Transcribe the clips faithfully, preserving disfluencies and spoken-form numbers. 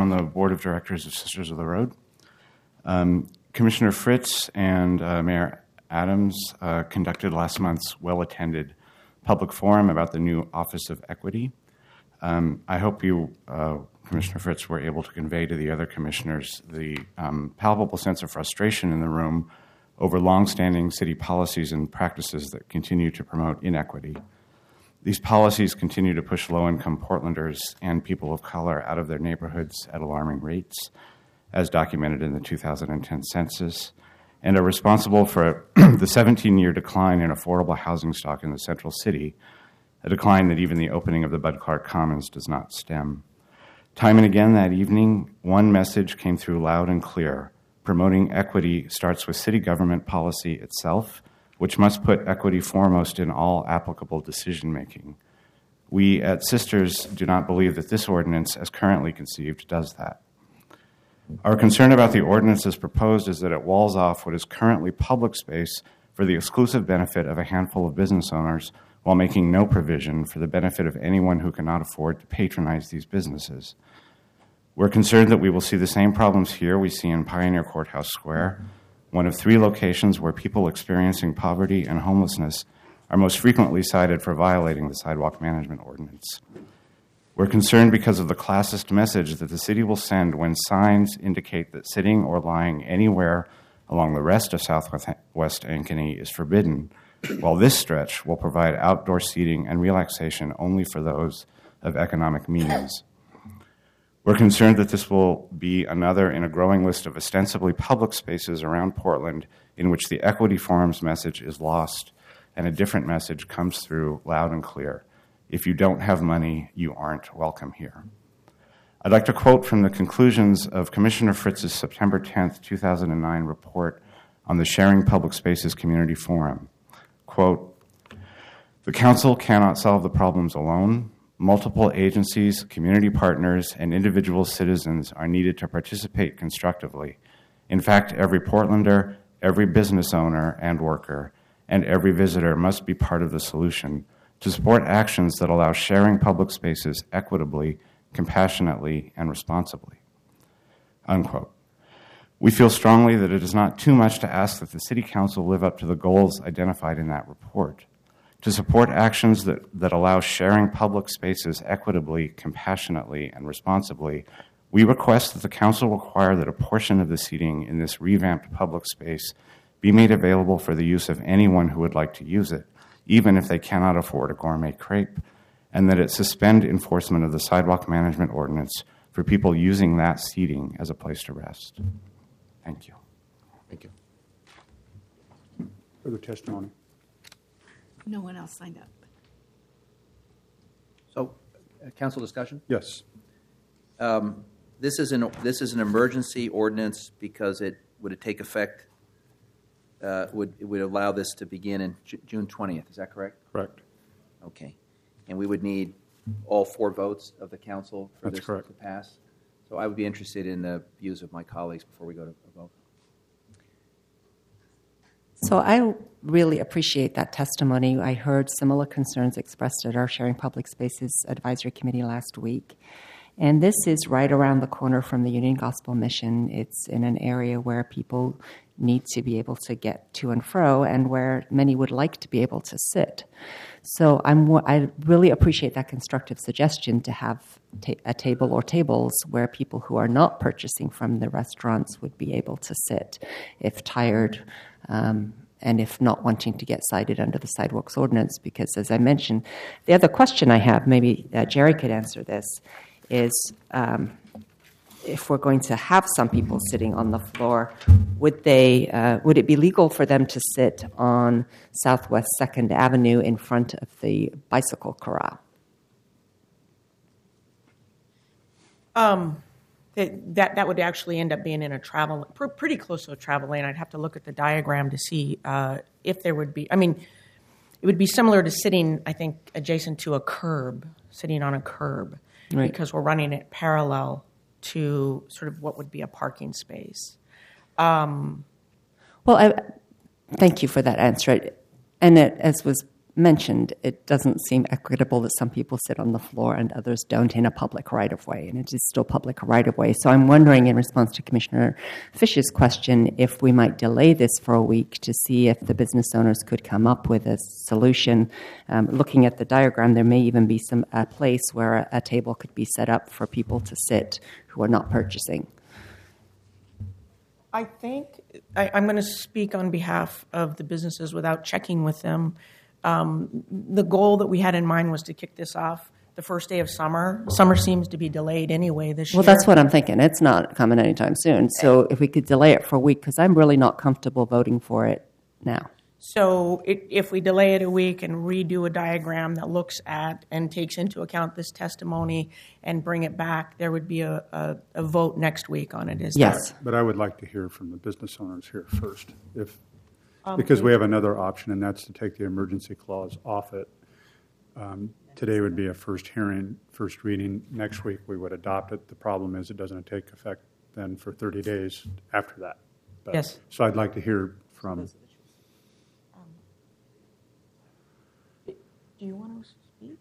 on the board of directors of Sisters of the Road. Um, Commissioner Fritz and uh, Mayor Adams uh, conducted last month's well-attended public forum about the new Office of Equity. Um, I hope you, uh, Commissioner Fritz, were able to convey to the other commissioners the um, palpable sense of frustration in the room over longstanding city policies and practices that continue to promote inequity. These policies continue to push low-income Portlanders and people of color out of their neighborhoods at alarming rates, as documented in the two thousand ten census, and are responsible for the seventeen-year decline in affordable housing stock in the central city, a decline that even the opening of the Bud Clark Commons does not stem. Time and again that evening, one message came through loud and clear. Promoting equity starts with city government policy itself, which must put equity foremost in all applicable decision-making. We at Sisters do not believe that this ordinance, as currently conceived, does that. Our concern about the ordinance as proposed is that it walls off what is currently public space for the exclusive benefit of a handful of business owners while making no provision for the benefit of anyone who cannot afford to patronize these businesses. We're concerned that we will see the same problems here we see in Pioneer Courthouse Square, one of three locations where people experiencing poverty and homelessness are most frequently cited for violating the sidewalk management ordinance. We're concerned because of the classist message that the city will send when signs indicate that sitting or lying anywhere along the rest of Southwest Ankeny is forbidden, while this stretch will provide outdoor seating and relaxation only for those of economic means. We're concerned that this will be another in a growing list of ostensibly public spaces around Portland in which the Equity Forum's message is lost and a different message comes through loud and clear. If you don't have money, you aren't welcome here. I'd like to quote from the conclusions of Commissioner Fritz's September tenth, two thousand nine report on the Sharing Public Spaces Community Forum. Quote, "The council cannot solve the problems alone. Multiple agencies, community partners, and individual citizens are needed to participate constructively. In fact, every Portlander, every business owner and worker, and every visitor must be part of the solution to support actions that allow sharing public spaces equitably, compassionately, and responsibly." Unquote. We feel strongly that it is not too much to ask that the City Council live up to the goals identified in that report. To support actions that, that allow sharing public spaces equitably, compassionately, and responsibly, we request that the Council require that a portion of the seating in this revamped public space be made available for the use of anyone who would like to use it, even if they cannot afford a gourmet crepe, and that it suspend enforcement of the sidewalk management ordinance for people using that seating as a place to rest. Thank you. Thank you. Further testimony? No one else signed up. So, uh, council discussion? Yes. Um, this is an this is an emergency ordinance because it would it take effect. Uh, would it would allow this to begin in Ju- June twentieth? Is that correct? Correct. Okay, and we would need all four votes of the council for That's this correct. to pass. So I would be interested in the views of my colleagues before we go to a vote. So I really appreciate that testimony. I heard similar concerns expressed at our Sharing Public Spaces Advisory Committee last week. And this is right around the corner from the Union Gospel Mission. It's in an area where people need to be able to get to and fro and where many would like to be able to sit. So I'm, I really appreciate that constructive suggestion to have ta- a table or tables where people who are not purchasing from the restaurants would be able to sit if tired um, and if not wanting to get cited under the Sidewalks Ordinance. Because as I mentioned, the other question I have, maybe uh, Jerry could answer this, is um, if we're going to have some people sitting on the floor, would they? Uh, would it be legal for them to sit on Southwest Second Avenue in front of the bicycle corral? Um, that, that that would actually end up being in a travel, pr- pretty close to a travel lane. I'd have to look at the diagram to see uh, if there would be. I mean, it would be similar to sitting, I think, adjacent to a curb, sitting on a curb. Right. Because we're running it parallel to sort of what would be a parking space. Um, well, I, thank you for that answer. And it, as was mentioned, it doesn't seem equitable that some people sit on the floor and others don't in a public right-of-way, and it is still public right-of-way. So I'm wondering, in response to Commissioner Fish's question, if we might delay this for a week to see if the business owners could come up with a solution. Um, looking at the diagram, there may even be some a place where a, a table could be set up for people to sit who are not purchasing. I think I, I'm going to speak on behalf of the businesses without checking with them. Um, the goal that we had in mind was to kick this off the first day of summer. Summer seems to be delayed anyway this Well, year. that's what I'm thinking. It's not coming anytime soon. So if we could delay it for a week, because I'm really not comfortable voting for it now. So it, if we delay it a week and redo a diagram that looks at and takes into account this testimony and bring it back, there would be a, a, a vote next week on it. Is Yes. that- But I would like to hear from the business owners here first, if, because we have another option, and that's to take the emergency clause off it. Um, Today would be a first hearing, first reading. Next week, we would adopt it. The problem is it doesn't take effect then for thirty days after that. But- Yes. So I'd like to hear from, Do you want to speak?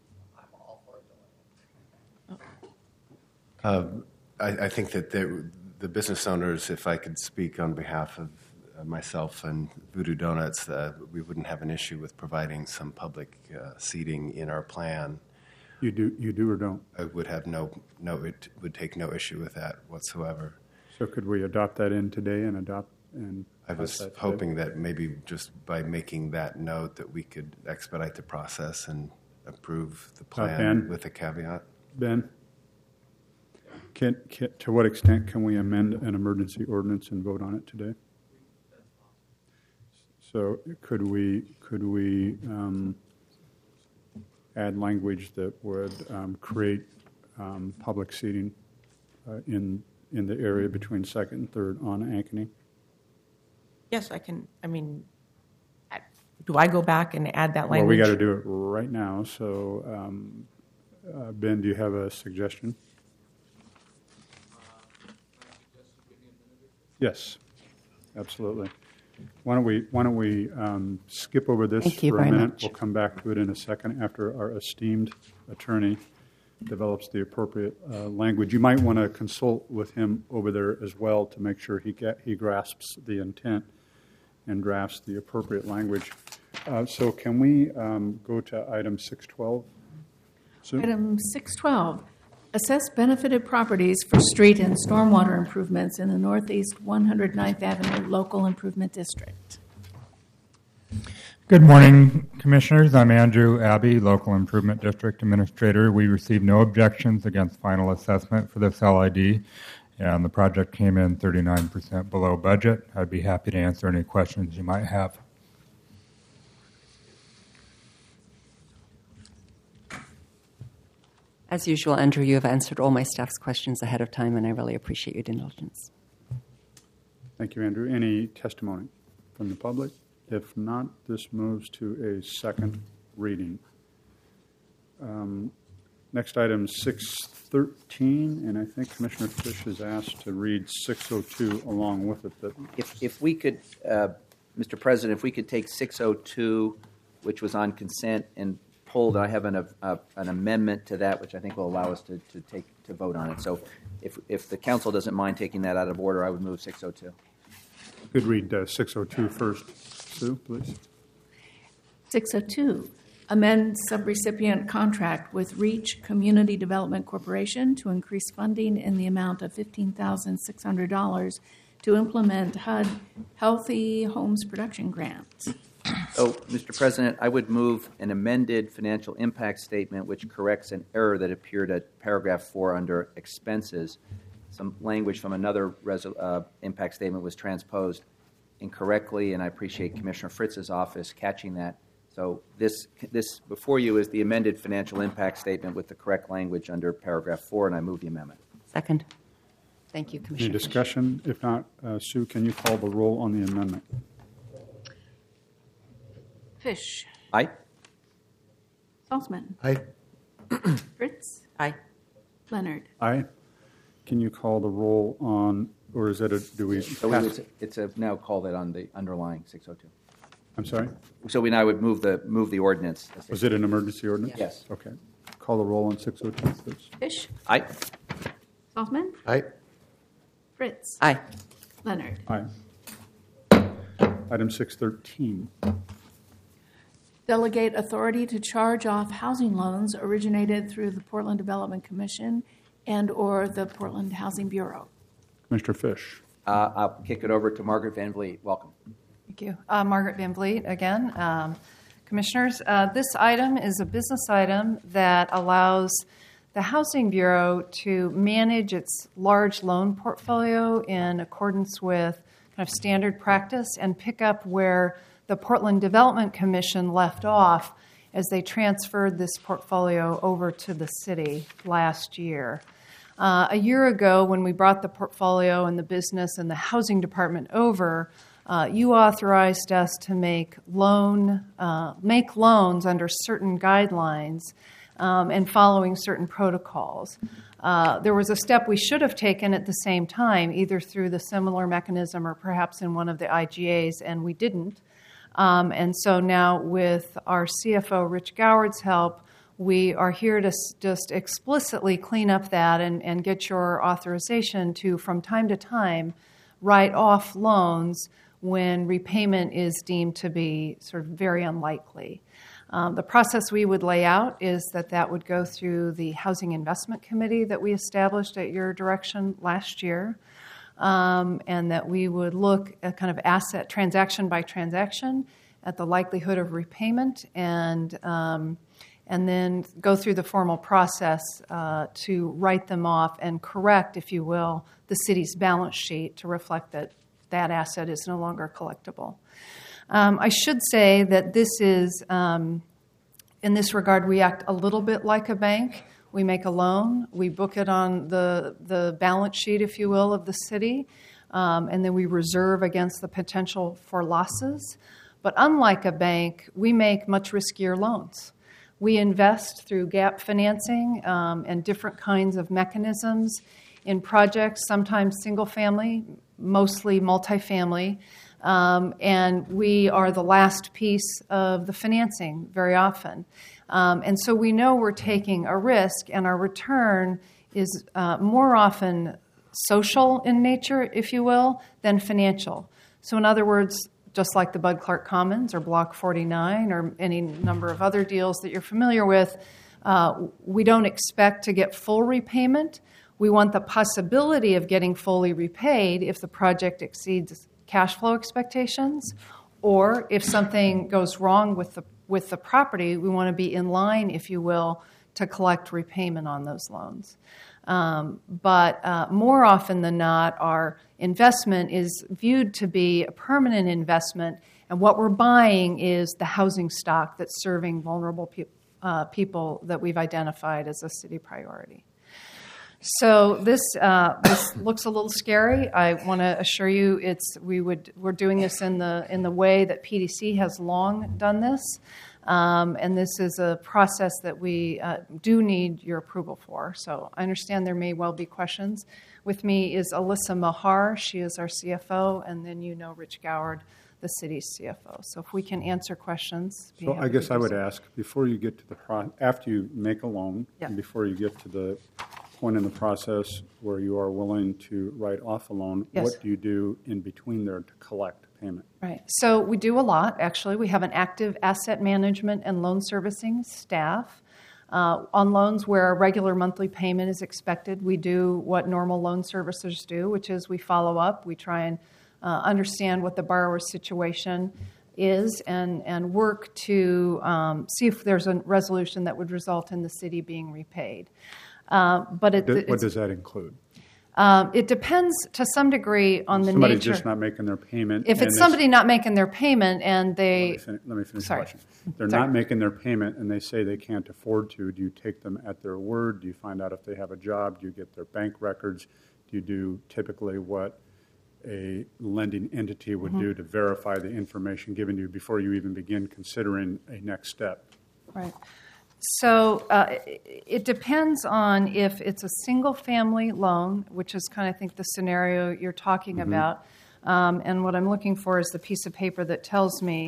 Uh, I, I think that the, the business owners, if I could speak on behalf of uh, myself and Voodoo Donuts, uh, we wouldn't have an issue with providing some public uh, seating in our plan. you do, you do or don't? I would have no, no, it would take no issue with that whatsoever. So could we adopt that in today and adopt, and? I was pass that today? hoping that maybe just by making that note that we could expedite the process and approve the plan Ben? with a caveat. Ben? Can, can, to what extent can we amend an emergency ordinance and vote on it today? So could we, could we um, add language that would um, create um, public seating uh, in, in the area between Second and Third on Ankeny? Yes, I can. I mean, I- do I go back and add that Well, language? we got to do it right now, so um, uh, Ben, do you have a suggestion? Yes, absolutely. Why don't we, why don't we um, skip over this Thank you for a very minute? much. We'll come back to it in a second after our esteemed attorney develops the appropriate uh, language. You might want to consult with him over there as well to make sure he get, he grasps the intent and drafts the appropriate language. Uh, So can we um, go to item six twelve? Sue? Item six twelve, assess benefited properties for street and stormwater improvements in the Northeast one hundred ninth Avenue Local Improvement District. Good morning, Commissioners. I'm Andrew Abbey, Local Improvement District Administrator. We received no objections against final assessment for this L I D, and the project came in thirty-nine percent below budget. I'd be happy to answer any questions you might have. As usual, Andrew, you have answered all my staff's questions ahead of time, and I really appreciate your indulgence. Thank you, Andrew. Any testimony from the public? If not, this moves to a second reading. Um, Next item, six thirteen, and I think Commissioner Fish is asked to read six oh two along with it. That If, if we could, uh, Mister President, if we could take six oh two, which was on consent, and pulled, I have an, uh, an amendment to that, which I think will allow us to, to take, to vote on it. So if, if the council doesn't mind taking that out of order, I would move six oh two. could read uh, six oh two first. Sue, please. six oh two, amend subrecipient contract with Reach Community Development Corporation to increase funding in the amount of fifteen thousand six hundred dollars to implement H U D Healthy Homes Production Grants. So, Mister President, I would move an amended financial impact statement which corrects an error that appeared at paragraph four under expenses. Some language from another resol- uh, impact statement was transposed incorrectly, and I appreciate Commissioner Fritz's office catching that. So this, this before you is the amended financial impact statement with the correct language under paragraph four, and I move the amendment. Second. Thank you, Any Commissioner Fish. discussion? If not, uh, Sue, can you call the roll on the amendment? Fish. Aye? Saltzman. Aye. Fritz. Aye. Leonard. Aye. Can you call the roll on, or is that a, do we So pass? it's, it's a now call that on the underlying six oh two. I'm sorry? So we now would move the, move the ordinance. Was it an emergency ordinance? Yes. Okay. Call the roll on six oh two, please. Fish, Aye. Saltzman, Aye. Fritz, Aye. Leonard. Aye. Item six thirteen. Delegate authority to charge off housing loans originated through the Portland Development Commission and/or the Portland Housing Bureau. Commissioner Fish. Uh, I'll kick it over to Margaret Van Vliet. Welcome. Thank you. Uh, Margaret Van Vliet again. Um, commissioners, uh, this item is a business item that allows the Housing Bureau to manage its large loan portfolio in accordance with kind of standard practice and pick up where the Portland Development Commission left off as they transferred this portfolio over to the city last year. Uh, a year ago, when we brought the portfolio and the business and the housing department over, uh, you authorized us to make loan uh, make loans under certain guidelines um, and following certain protocols. Uh, there was a step we should have taken at the same time, either through the similar mechanism or perhaps in one of the I G As, and we didn't. Um, and so now, with our C F O, Rich Goward's help, we are here to s- just explicitly clean up that and, and get your authorization to, from time to time, write off loans when repayment is deemed to be sort of very unlikely. Um, the process we would lay out is that that would go through the Housing Investment Committee that we established at your direction last year, um, and that we would look at kind of asset transaction by transaction at the likelihood of repayment and um, and then go through the formal process uh, to write them off and correct, if you will, the city's balance sheet to reflect that that asset is no longer collectible. Um, I should say that this is, um, in this regard, we act a little bit like a bank. We make a loan, we book it on the, the balance sheet, if you will, of the city, um, and then we reserve against the potential for losses. But unlike a bank, we make much riskier loans. We invest through gap financing um, and different kinds of mechanisms in projects, sometimes single-family, mostly multifamily, um, and we are the last piece of the financing very often. Um, and so we know we're taking a risk, and our return is uh, more often social in nature, if you will, than financial. So in other words, just like the Bud Clark Commons or Block forty-nine or any number of other deals that you're familiar with, uh, we don't expect to get full repayment. We want the possibility of getting fully repaid if the project exceeds cash flow expectations, or if something goes wrong with the with the property, we want to be in line, if you will, to collect repayment on those loans. Um, but uh, more often than not, our investment is viewed to be a permanent investment, and what we're buying is the housing stock that's serving vulnerable pe- uh, people that we've identified as a city priority. So this uh, this looks a little scary. I want to assure you, it's we would we're doing this in the in the way that P D C has long done this, um, and this is a process that we uh, do need your approval for. So I understand there may well be questions. With me is Alyssa Mahar. She is our C F O, and then you know Rich Goward, the city's C F O. So if we can answer questions. So I guess I would ask, before you get to the pro- after you make a loan, Yeah. and before you get to the point in the process where you are willing to write off a loan, Yes. what do you do in between there to collect payment? Right. So we do a lot, actually. We have an active asset management and loan servicing staff. Uh, on loans where a regular monthly payment is expected, we do what normal loan servicers do, which is we follow up. We try and uh, understand what the borrower's situation is and, and work to um, see if there's a resolution that would result in the city being repaid. Uh, but it, Do- it's- What does that include? um, it depends to some degree on the Somebody's nature. just not making their payment. If and it's they- somebody not making their payment and Let they, me fin- let me finish the Sorry. question. They're Sorry. not making their payment and they say they can't afford to. Do you take them at their word? Do you find out if they have a job? Do you get their bank records? Do you do typically what a lending entity would Mm-hmm. do to verify the information given to you before you even begin considering a next step? right. So uh, it, it depends on if it's a single-family loan, which is kind of, I think, the scenario you're talking about. Um, and what I'm looking for is the piece of paper that tells me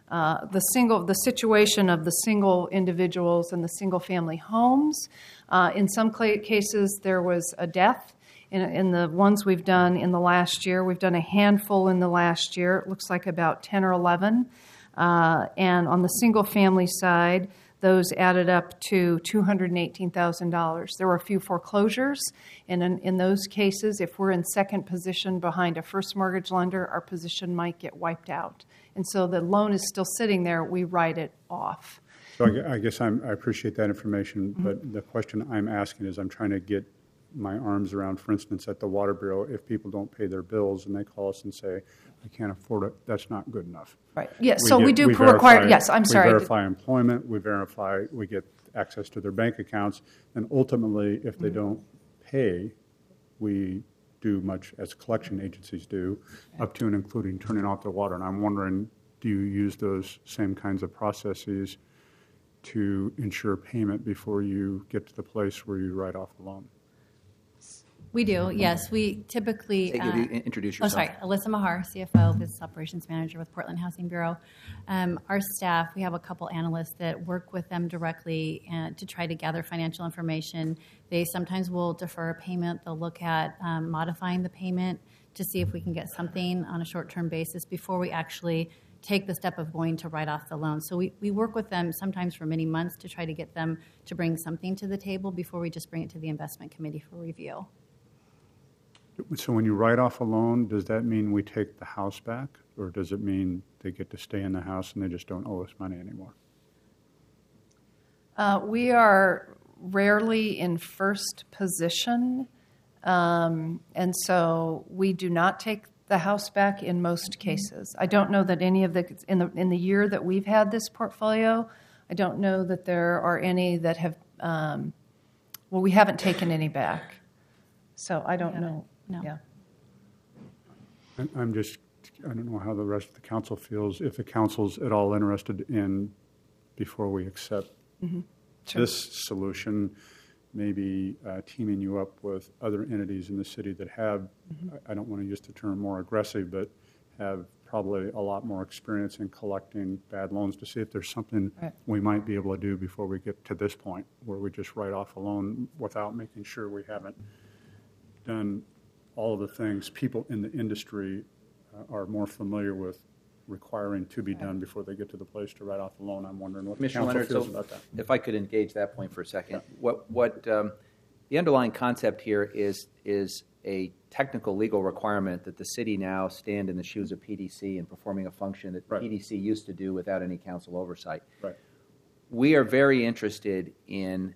uh, the single, the situation of the single individuals and the single-family homes. Uh, in some cla- cases, there was a death. In, in the ones we've done in the last year, we've done a handful in the last year. It looks like about ten or eleven. Uh, and on the single-family side, those added up to two hundred eighteen thousand dollars. There were a few foreclosures, and in, in those cases, if we're in second position behind a first mortgage lender, our position might get wiped out. And so the loan is still sitting there. We write it off. So I gue- I guess I'm, I appreciate that information, Mm-hmm. but the question I'm asking is I'm trying to get my arms around, for instance, at the Water Bureau, if people don't pay their bills and they call us and say, I can't afford it, that's not good enough. Right. Yes, so we get- do verify- require, yes, I'm sorry. We verify employment, we verify, we get access to their bank accounts, and ultimately, if they don't pay, we do much as collection agencies do, up to and including turning off the water. And I'm wondering, do you use those same kinds of processes to ensure payment before you get to the place where you write off the loan? We do, yes. We typically. Take you to introduce Oh, yourself. sorry. Alyssa Mahar, C F O, Business Operations Manager with Portland Housing Bureau. Um, our staff, we have a couple analysts that work with them directly and to try to gather financial information. They sometimes will defer a payment. They'll look at um, modifying the payment to see if we can get something on a short-term basis before we actually take the step of going to write off the loan. So we, we work with them sometimes for many months to try to get them to bring something to the table before we just bring it to the investment committee for review. So when you write off a loan, does that mean we take the house back? Or does it mean they get to stay in the house and they just don't owe us money anymore? Uh, we are rarely in first position, um, and so we do not take the house back in most cases. I don't know that any of the in the in the year that we've had this portfolio, I don't know that there are any that have. Um, well, we haven't taken any back, so I don't know. No. Yeah. I- I'm just, I don't know how the rest of the council feels, if the council's at all interested in, before we accept Sure. this solution, maybe uh, teaming you up with other entities in the city that have, I I don't want to use the term more aggressive, but have probably a lot more experience in collecting bad loans, to see if there's something Right. we might be able to do before we get to this point, where we just write off a loan without making sure we haven't done all of the things people in the industry uh, are more familiar with requiring to be done before they get to the place to write off the loan. I'm wondering what the Commissioner council Leonard, feels so about that. if I could engage that point for a second, what what um, the underlying concept here is is a technical legal requirement that the city now stand in the shoes of P D C in performing a function that Right. P D C used to do without any council oversight. Right. We are very interested in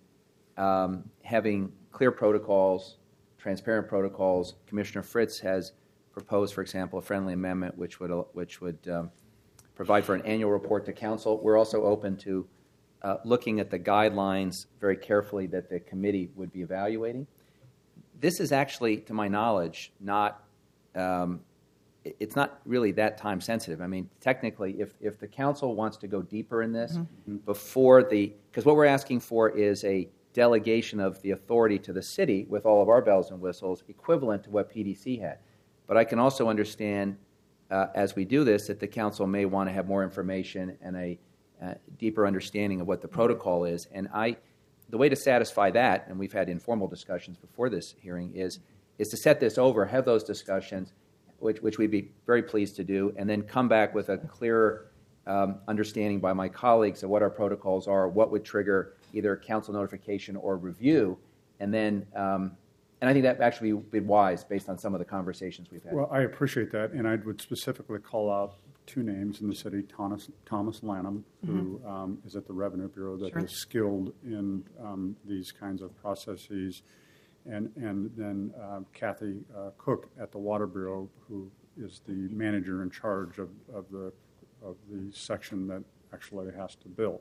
um, having clear protocols, transparent protocols. Commissioner Fritz has proposed, for example, a friendly amendment which would which would um, provide for an annual report to council. We're also open to uh, looking at the guidelines very carefully that the committee would be evaluating. This is actually, to my knowledge, not um, it- it's not really that time sensitive. I mean, technically, if if the council wants to go deeper in this before the, because what we're asking for is a delegation of the authority to the city with all of our bells and whistles, equivalent to what P D C had. But I can also understand, uh, as we do this, that the council may want to have more information and a uh, deeper understanding of what the protocol is. And I, the way to satisfy that, and we've had informal discussions before this hearing, is is to set this over, have those discussions, which which we'd be very pleased to do, and then come back with a clearer um, understanding by my colleagues of what our protocols are, what would trigger either council notification or review, and then, um, and I think that actually would be wise based on some of the conversations we've had. Well, I appreciate that, and I would specifically call out two names in the city, Thomas, Thomas Lanham, who um, is at the Revenue Bureau, that Sure. is skilled in um, these kinds of processes, and, and then uh, Kathy uh, Cook at the Water Bureau, who is the manager in charge of, of the of the section that actually has to bill.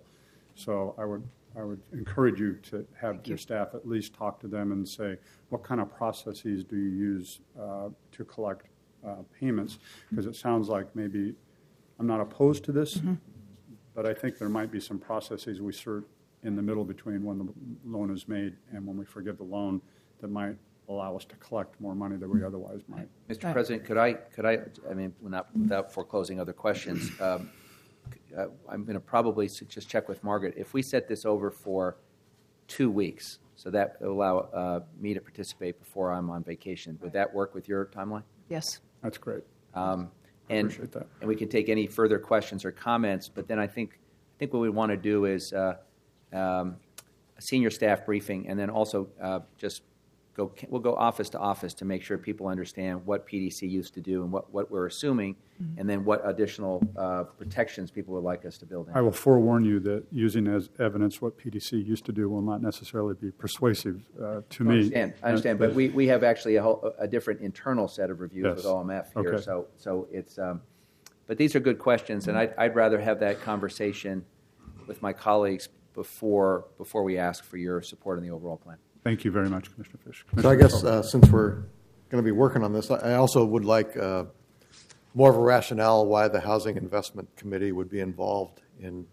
So I would I would encourage you to have your staff at least talk to them and say, what kind of processes do you use uh, to collect uh, payments? Because it sounds like maybe, I'm not opposed to this, but I think there might be some processes we cert in the middle between when the loan is made and when we forgive the loan that might allow us to collect more money than we otherwise might. Mister President, could I, could I, I mean, not without foreclosing other questions, um, c- uh, I'm going to probably s- just check with Margaret. If we set this over for two weeks, so that will allow uh, me to participate before I'm on vacation, would that work with your timeline? Yes. That's great. Um, I and, appreciate that. and we can take any further questions or comments, but then I think I think what we want to do is uh, um, a senior staff briefing, and then also uh, just go we'll go office to office to make sure people understand what P D C used to do and what, what we're assuming, mm-hmm. and then what additional uh, protections people would like us to build in. I will forewarn you that using as evidence what P D C used to do will not necessarily be persuasive uh, to I me. understand, I understand, but we, we have actually a, whole, a different internal set of reviews Yes. with O M F here, Okay. so so it's. Um, but these are good questions, and I'd, I'd rather have that conversation with my colleagues before before we ask for your support in the overall plan. Thank you very much, Commissioner Fish. So I Commissioner guess Sullivan. uh, since we're going to be working on this, I also would like uh, more of a rationale why the Housing Investment Committee would be involved in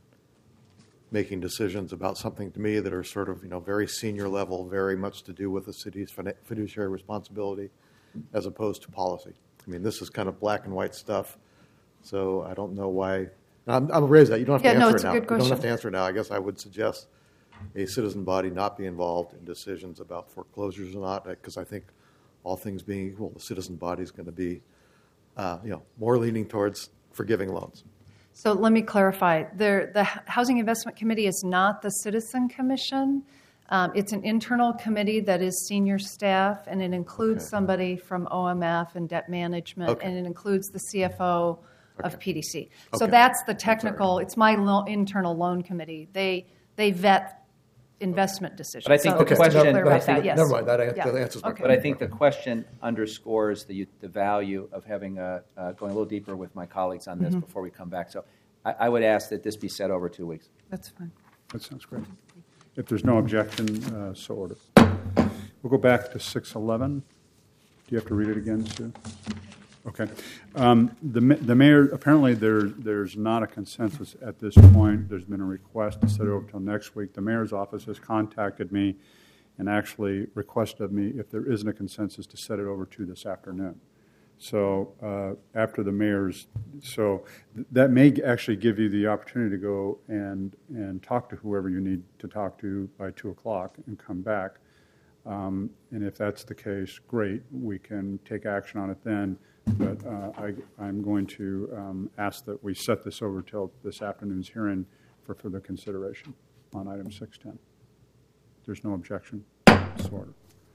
making decisions about something to me that are sort of, you know, very senior level, very much to do with the city's fiduciary responsibility as opposed to policy. I mean, this is kind of black and white stuff, so I don't know why. I'm, I'm raised that. You don't have Yeah, to no, answer it's it a now. good You don't have question. to answer it now. I guess I would suggest a citizen body not be involved in decisions about foreclosures or not, because I think all things being equal, the citizen body is going to be, uh, you know, more leaning towards forgiving loans. So let me clarify. There, the Housing Investment Committee is not the Citizen Commission. Um, it's an internal committee that is senior staff, and it includes Okay. somebody from O M F and debt management, Okay. and it includes the C F O of Okay. P D C. So Okay. that's the technical. It's my lo- internal loan committee. They they vet investment decisions. But I think so the just to question- clarify I think- that, yes. Never mind. That, an- Yeah. that answers my Okay. But I think the question underscores the the value of having a, uh, going a little deeper with my colleagues on this Mm-hmm. before we come back. So I, I would ask that this be set over two weeks. That's fine. That sounds great. If there's no objection, uh, so ordered. We'll go back to six eleven. Do you have to read it again, Sue? Okay. Um, the, ma- the mayor, apparently there, there's not a consensus at this point. There's been a request to set it over until next week. The mayor's office has contacted me and actually requested of me if there isn't a consensus to set it over to this afternoon. So uh, after the mayor's, so th- that may actually give you the opportunity to go and, and talk to whoever you need to talk to by two o'clock and come back. Um, and if that's the case, great, we can take action on it then. But uh, I, I'm going to um, ask that we set this over till this afternoon's hearing for further consideration on item six ten. There's no objection. So ordered.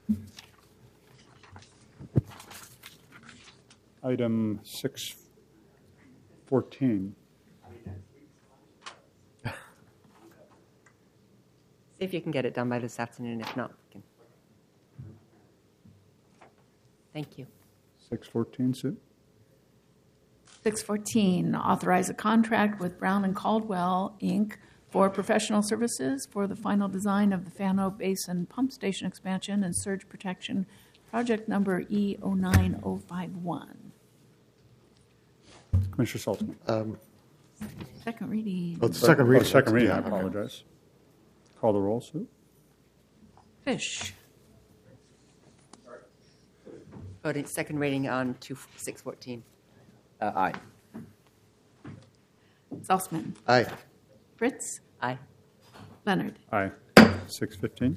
Item six fourteen. See if you can get it done by this afternoon. If not, we can. Thank you. six fourteen, Sue? six fourteen, authorize a contract with Brown and Caldwell, Incorporated for professional services for the final design of the Fano Basin Pump Station expansion and surge protection, project number E zero nine zero five one. Commissioner Saltzman. Second reading. Oh, it's the second Oh, reading. second reading, I Yeah. apologize. Call the roll, Sue? Fish. Voting second reading on two six fourteen. Uh, aye. Saltzman. Aye. Fritz. Aye. Leonard. Aye. six fifteen.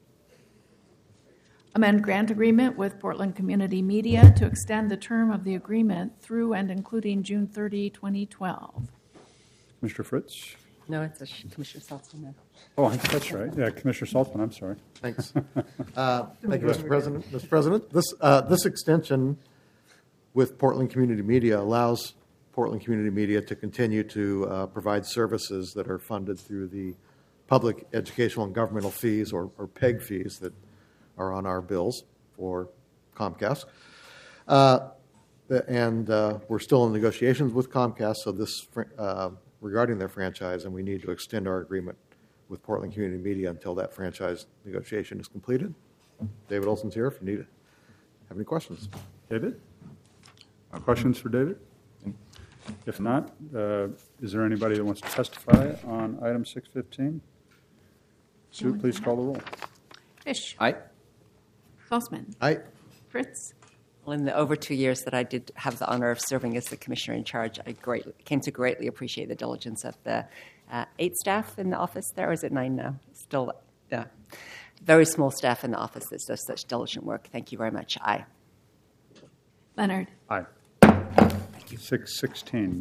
Amend grant agreement with Portland Community Media to extend the term of the agreement through and including June thirtieth, twenty twelve. Commissioner Fritz? No, it's a Commissioner Saltzman. Oh, that's right. Yeah, Commissioner Saltzman, I'm sorry. Thanks. Uh, Thank you, Mister President. Mister President, this, uh, this extension with Portland Community Media allows Portland Community Media to continue to uh, provide services that are funded through the public educational and governmental fees, or, or PEG fees, that are on our bills for Comcast. Uh, and uh, we're still in negotiations with Comcast, so this fr- uh, regarding their franchise, and we need to extend our agreement with Portland Community Media until that franchise negotiation is completed. David Olson's here if you need it. Have any questions? David? Uh, Questions for David? If not, uh, is there anybody that wants to testify on item six fifteen? Sue, please call the roll. Fish. Aye. Saltzman. Aye. Fritz. Well, in the over two years that I did have the honor of serving as the commissioner in charge, I greatly, came to greatly appreciate the diligence of the uh, eight staff in the office there, or is it nine now? Still, yeah. Very small staff in the office that does such diligent work. Thank you very much. Aye. Leonard. Aye. Thank you. six sixteen.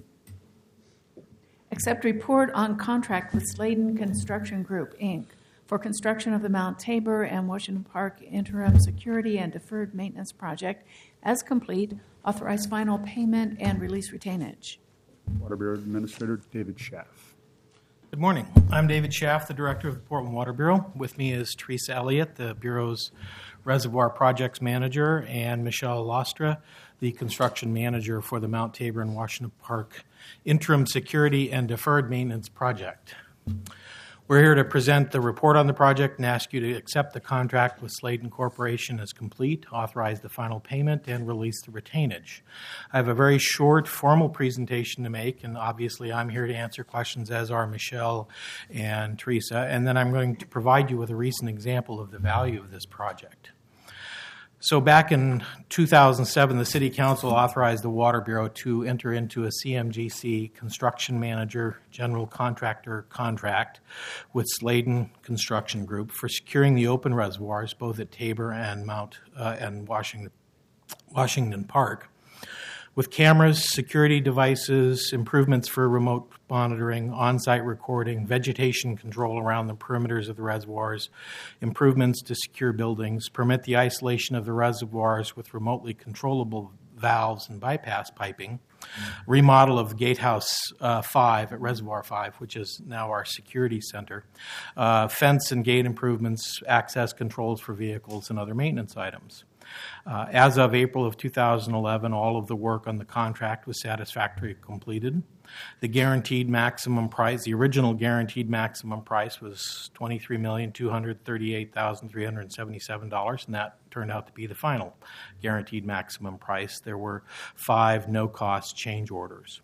Accept report on contract with Sladen Construction Group, Incorporated for construction of the Mount Tabor and Washington Park Interim Security and Deferred Maintenance Project as complete. Authorize final payment and release retainage. Water Bureau Administrator David Schaff. Good morning. I'm David Schaff, the Director of the Portland Water Bureau. With me is Teresa Elliott, the Bureau's Reservoir Projects Manager, and Michelle Lostra, the Construction Manager for the Mount Tabor and Washington Park Interim Security and Deferred Maintenance Project. We're here to present the report on the project and ask you to accept the contract with Sladen Corporation as complete, authorize the final payment, and release the retainage. I have a very short, formal presentation to make, and obviously I'm here to answer questions, as are Michelle and Teresa, and then I'm going to provide you with a recent example of the value of this project. So back in two thousand seven, the City Council authorized the Water Bureau to enter into a C M G C construction manager general contractor contract with Sladen Construction Group for securing the open reservoirs both at Tabor and Mount uh, and Washington Washington Park, with cameras, security devices, improvements for remote monitoring, on-site recording, vegetation control around the perimeters of the reservoirs, improvements to secure buildings, permit the isolation of the reservoirs with remotely controllable valves and bypass piping, remodel of Gatehouse uh, five at Reservoir five, which is now our security center, uh, fence and gate improvements, access controls for vehicles, and other maintenance items. Uh, as of April of two thousand eleven, all of the work on the contract was satisfactorily completed. The guaranteed maximum price, the original guaranteed maximum price, was twenty-three million two hundred thirty-eight thousand three hundred seventy-seven dollars, and that turned out to be the final guaranteed maximum price. There were five no-cost change orders.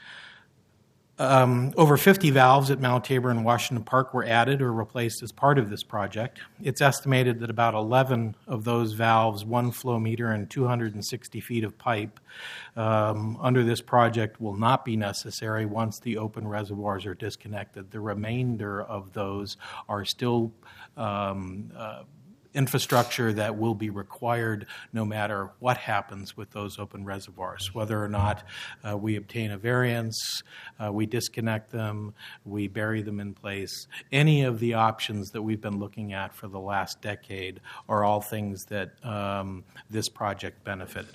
Um, over fifty valves at Mount Tabor and Washington Park were added or replaced as part of this project. It's estimated that about eleven of those valves, one flow meter, and two hundred sixty feet of pipe um, under this project will not be necessary once the open reservoirs are disconnected. The remainder of those are still um, uh, infrastructure that will be required no matter what happens with those open reservoirs, whether or not uh, we obtain a variance, uh, we disconnect them, we bury them in place. Any of the options that we've been looking at for the last decade are all things that um, this project benefited.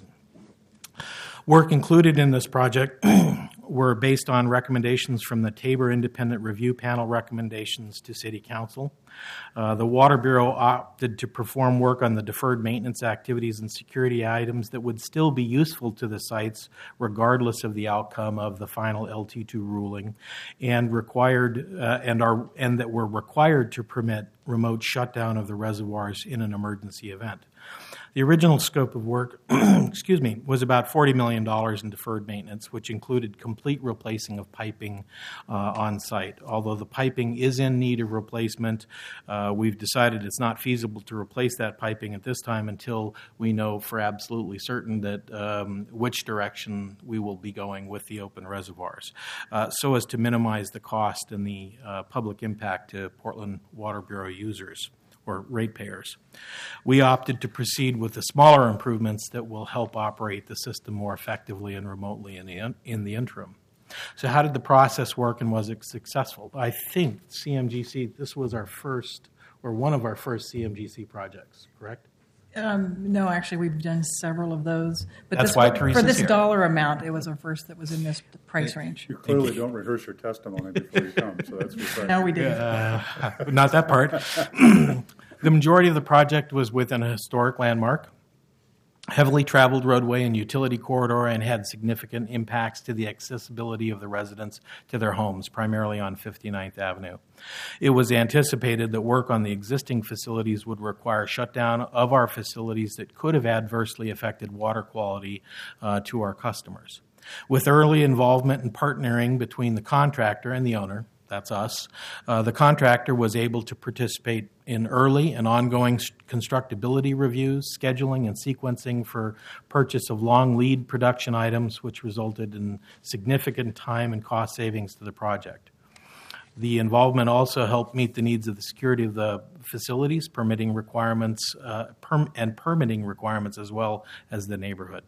Work included in this project were based on recommendations from the Tabor Independent Review Panel recommendations to City Council. Uh, the Water Bureau opted to perform work on the deferred maintenance activities and security items that would still be useful to the sites regardless of the outcome of the final L T two ruling, and required uh, and are and that were required to permit remote shutdown of the reservoirs in an emergency event. The original scope of work, excuse me, was about forty million dollars in deferred maintenance, which included complete replacing of piping uh, on site. Although the piping is in need of replacement, uh, we've decided it's not feasible to replace that piping at this time until we know for absolutely certain that um, which direction we will be going with the open reservoirs, uh, so as to minimize the cost and the uh, public impact to Portland Water Bureau users or ratepayers. We opted to proceed with the smaller improvements that will help operate the system more effectively and remotely in the in the interim. So how did the process work, and was it successful? I think C M G C, this was our first, or one of our first C M G C projects, correct? Um, no, actually, we've done several of those. But That's this, why Teresa's for this here. dollar amount, it was our first that was in this price range. You clearly don't rehearse your testimony before you come, so that's refreshing. No, we didn't. Uh, not that part. The majority of the project was within a historic landmark, heavily traveled roadway and utility corridor, and had significant impacts to the accessibility of the residents to their homes, primarily on fifty-ninth Avenue. It was anticipated that work on the existing facilities would require shutdown of our facilities that could have adversely affected water quality uh, to our customers. With early involvement and partnering between the contractor and the owner, that's us, uh, the contractor was able to participate in early and ongoing constructability reviews, scheduling, and sequencing for purchase of long lead production items, which resulted in significant time and cost savings to the project. The involvement also helped meet the needs of the security of the facilities, permitting requirements, uh, perm- and permitting requirements as well as the neighborhood.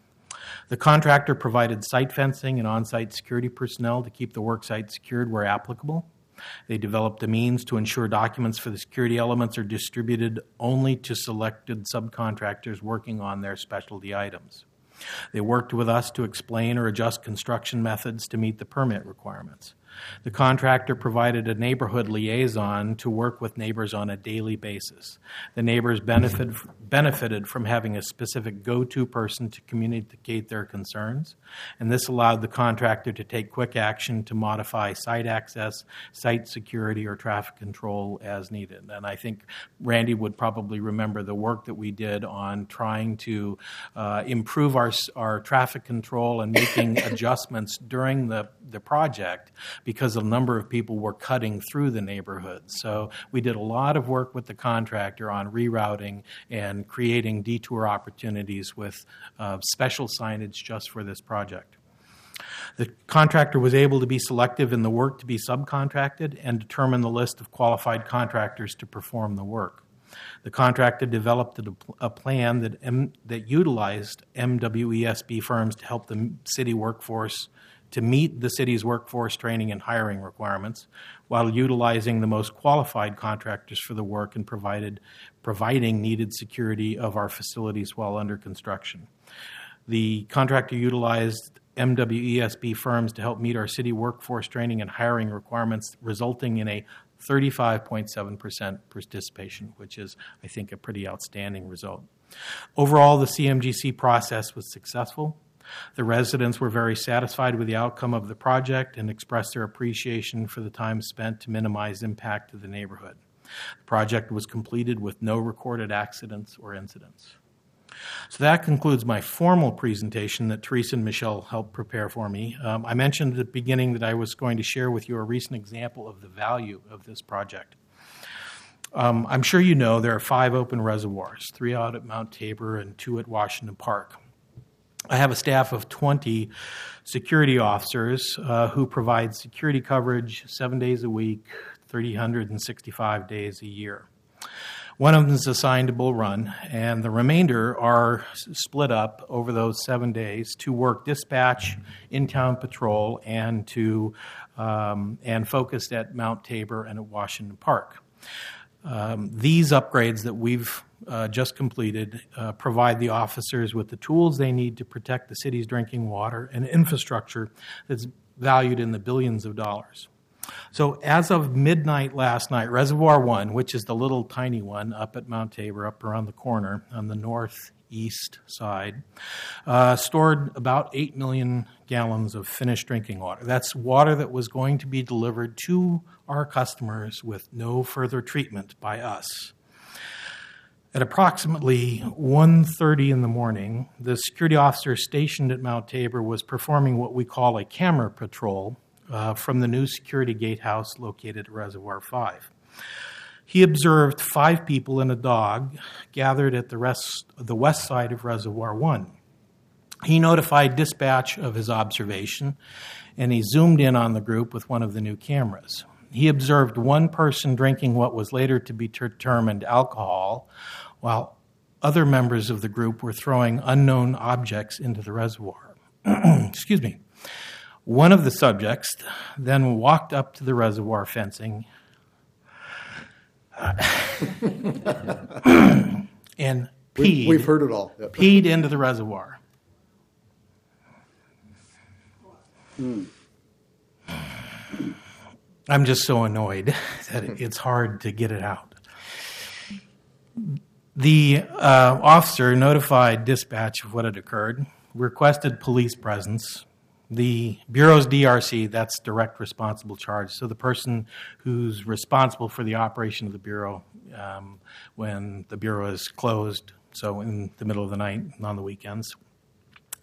The contractor provided site fencing and on-site security personnel to keep the worksite secured where applicable. They developed a means to ensure documents for the security elements are distributed only to selected subcontractors working on their specialty items. They worked with us to explain or adjust construction methods to meet the permit requirements. The contractor provided a neighborhood liaison to work with neighbors on a daily basis. The neighbors benefit, benefited from having a specific go-to person to communicate their concerns, and this allowed the contractor to take quick action to modify site access, site security, or traffic control as needed. And I think Randy would probably remember the work that we did on trying to uh, improve our, our traffic control and making adjustments during the, the project, because a number of people were cutting through the neighborhood. So we did a lot of work with the contractor on rerouting and creating detour opportunities with uh, special signage just for this project. The contractor was able to be selective in the work to be subcontracted and determine the list of qualified contractors to perform the work. The contractor developed a, a plan that, M, that utilized M W E S B firms to help the city workforce to meet the city's workforce training and hiring requirements, while utilizing the most qualified contractors for the work and provided, providing needed security of our facilities while under construction. The contractor utilized M W E S B firms to help meet our city workforce training and hiring requirements, resulting in a thirty-five point seven percent participation, which is, I think, a pretty outstanding result. Overall, the C M G C process was successful. The residents were very satisfied with the outcome of the project and expressed their appreciation for the time spent to minimize impact to the neighborhood. The project was completed with no recorded accidents or incidents. So that concludes my formal presentation that Teresa and Michelle helped prepare for me. Um, I mentioned at the beginning that I was going to share with you a recent example of the value of this project. Um, I'm sure you know there are five open reservoirs, three out at Mount Tabor and two at Washington Park. I have a staff of twenty security officers uh, who provide security coverage seven days a week, three hundred sixty-five days a year. One of them is assigned to Bull Run, and the remainder are split up over those seven days to work dispatch, in-town patrol, and to um, and focused at Mount Tabor and at Washington Park. Um, these upgrades that we've uh, just completed uh, provide the officers with the tools they need to protect the city's drinking water and infrastructure that's valued in the billions of dollars. So as of midnight last night, Reservoir One, which is the little tiny one up at Mount Tabor, up around the corner on the northeast side, uh, stored about eight million gallons of finished drinking water. That's water that was going to be delivered to our customers with no further treatment by us. At approximately one thirty in the morning, the security officer stationed at Mount Tabor was performing what we call a camera patrol uh, from the new security gatehouse located at Reservoir five. He observed five people and a dog gathered at the, rest, the west side of Reservoir one. He notified dispatch of his observation, and he zoomed in on the group with one of the new cameras. He observed one person drinking what was later to be determined alcohol, while other members of the group were throwing unknown objects into the reservoir. Excuse me. One of the subjects then walked up to the reservoir fencing and peed. We've, we've heard it all. Yep. Peed into the reservoir. Mm. I'm just so annoyed that it's hard to get it out. The uh, officer notified dispatch of what had occurred, requested police presence. The Bureau's D R C, that's direct responsible charge, so the person who's responsible for the operation of the Bureau um, when the Bureau is closed, so in the middle of the night and on the weekends.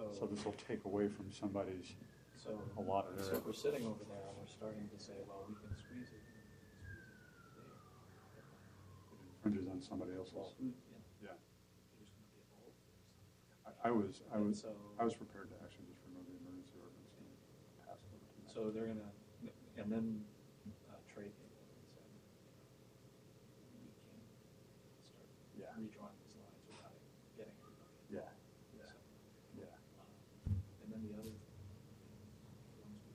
So this will take away from somebody's So, allotted so area. if we're sitting over there and we're starting to say, well, we can squeeze it, It infringes on somebody else's. well, who, you know, Yeah. who's going to be involved? I, I was, I And was, so- I was prepared to actually just remove the emergency ordinance and pass it over to them. So they're going to, and then uh, Trey came in and said, you know, we can't start Yeah. redrawing these lines without getting everybody. Yeah. involved. Yeah. So, Yeah. um, and then the other, ones we-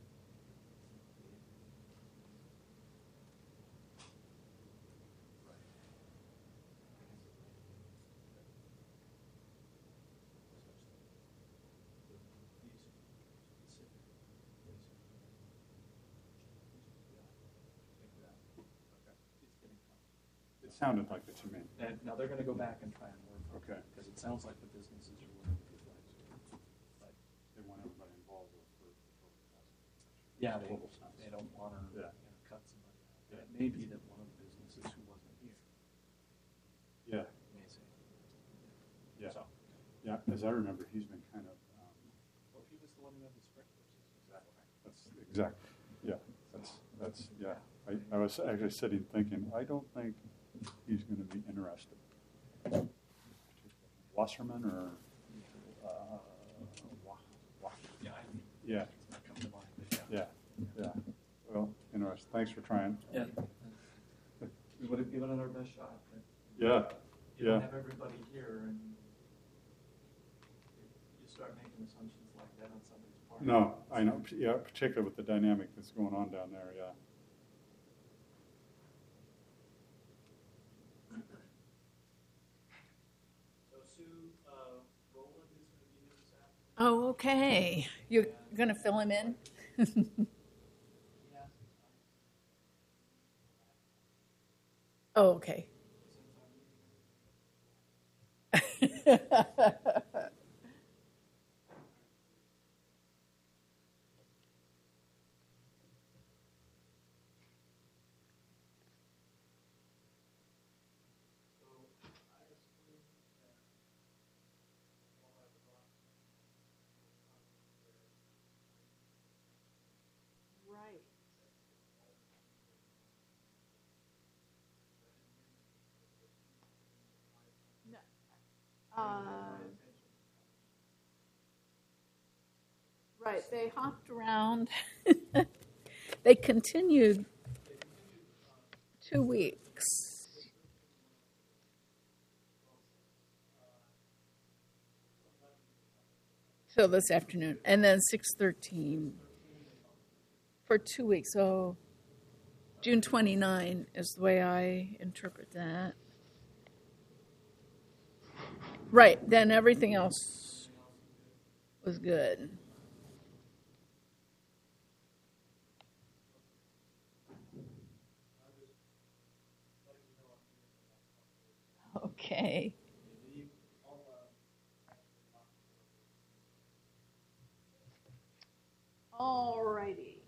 It sounded like it to me. And now they're going to go back and try and work. Okay. Because it sounds like the businesses are willing to do that. But They want everybody involved with for, for yeah, they, total sense. they don't want to Yeah. you know, cut somebody out. And it may be that one of the businesses who wasn't here Yeah. may say, Yeah. So, Yeah. As I remember, he's been kind of. Um, well, he was the one who had the sprinklers. Exactly. That's exactly. Yeah. That's that's yeah. I, I was actually sitting thinking, I don't think he's going to be interested. Wasserman or uh, Wa- Wa- Yeah, I, yeah, it's not coming to mind, but yeah. yeah, yeah. Well, interesting. Thanks for trying. Yeah. We would have given it our best shot. But Yeah, you yeah. don't have everybody here, and you start making assumptions like that on somebody's part. No, I know. Yeah, particularly with the dynamic that's going on down there. Yeah. So Sue, uh, Roland is going to be here this afternoon. Oh, okay. You're going to fill him in? Oh, okay. Right. No. Uh, right, they hopped around. They continued two weeks. Till this afternoon, and then six thirteen for two weeks. So June twenty-ninth is the way I interpret that. Right, then everything else was good. Okay. All righty.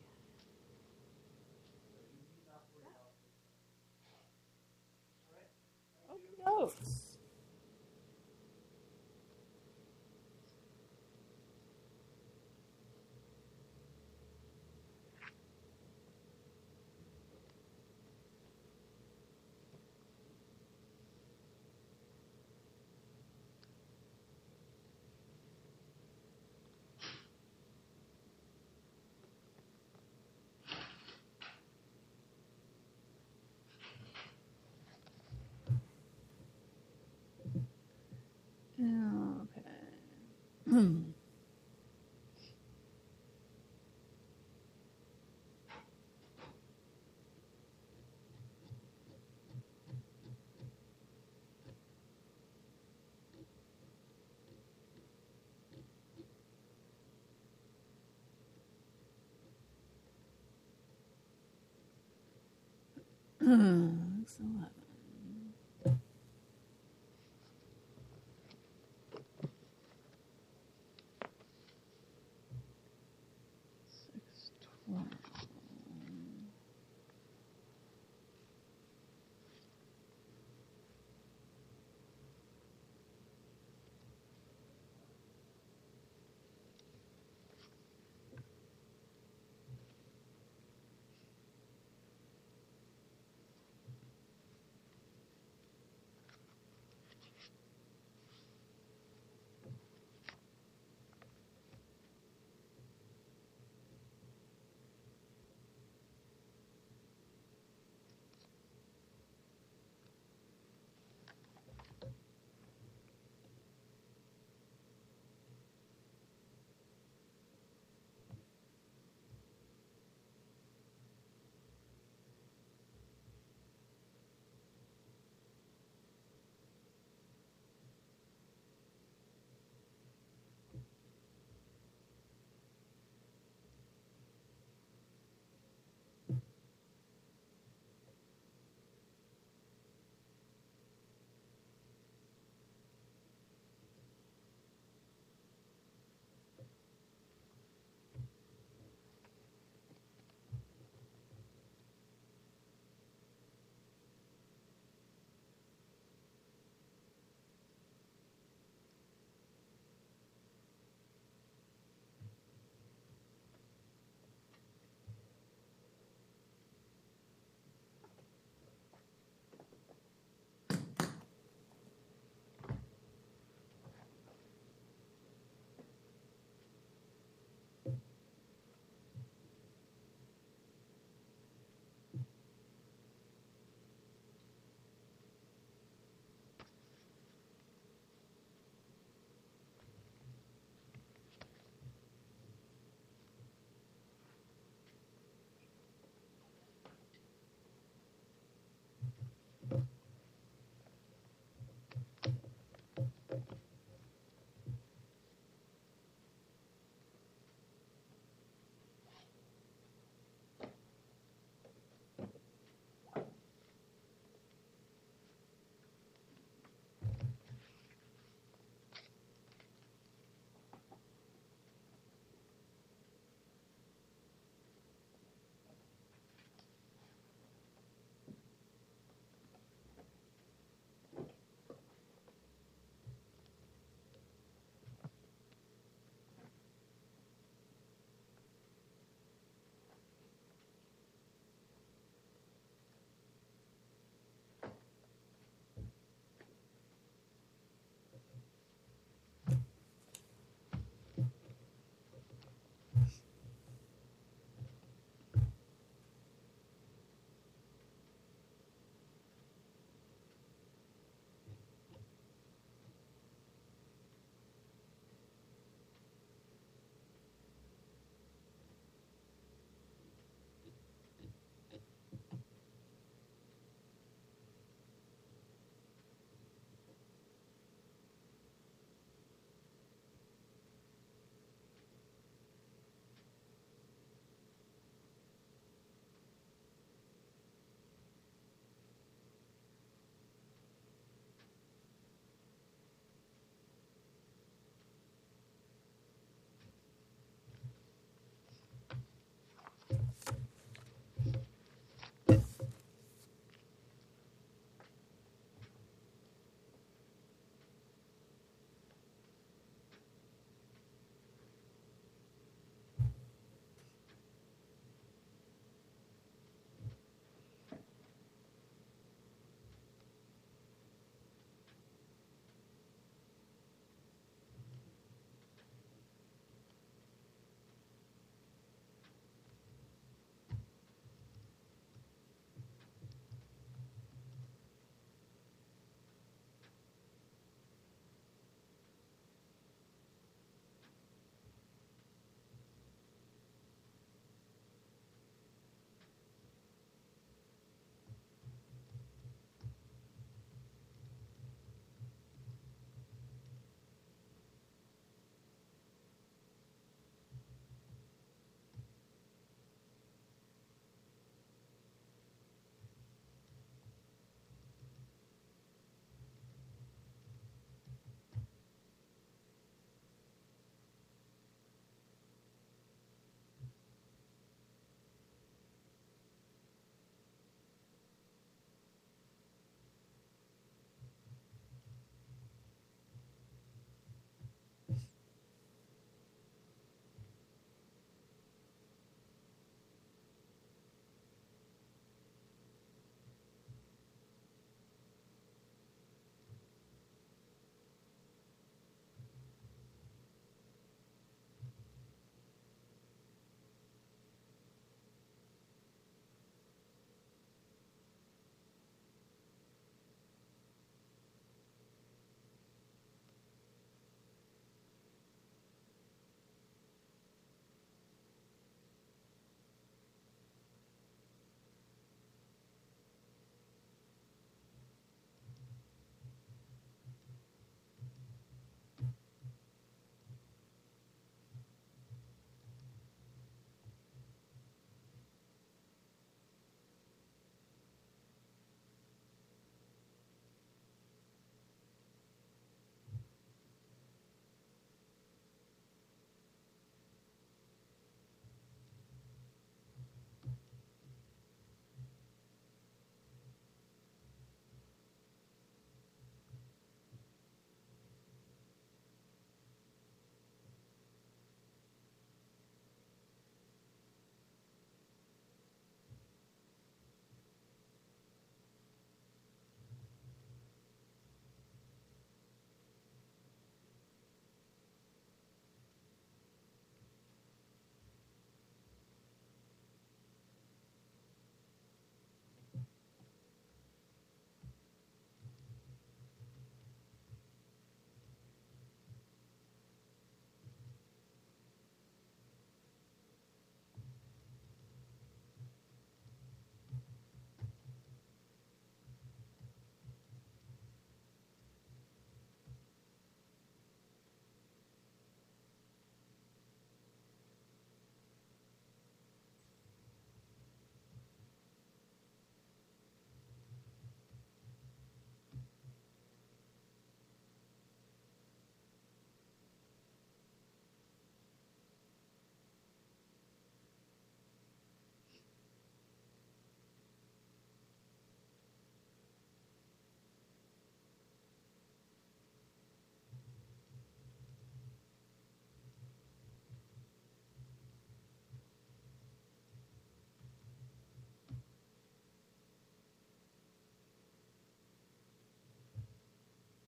Okie dokes. Okay. Six eleven. Six twelve.